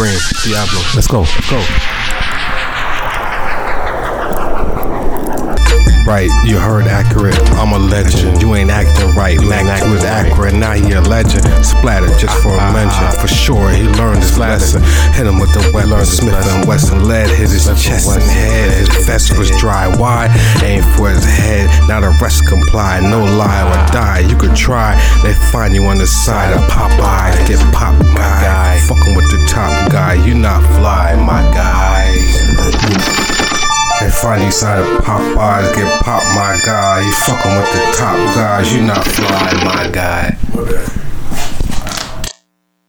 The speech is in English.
Kareem, Diablo. Let's go. Let's go. Right, you heard accurate, I'm a legend. You ain't acting right, Mac was accurate, now he a legend. Splatter just for a mention, for sure he learned his lesson. Hit him with the weapon, Smith and Wesson lead, hit his chest and head. His vest was dry, why? Aim for his head, now the rest comply. No lie or die, you could try. They find you on the side of Popeye, get popped, my guy. Fucking with the top guy, you not fly, my guy. They find you side of Popeyes, get popped, my guy. You fucking with the top guys, you not fly, my guy.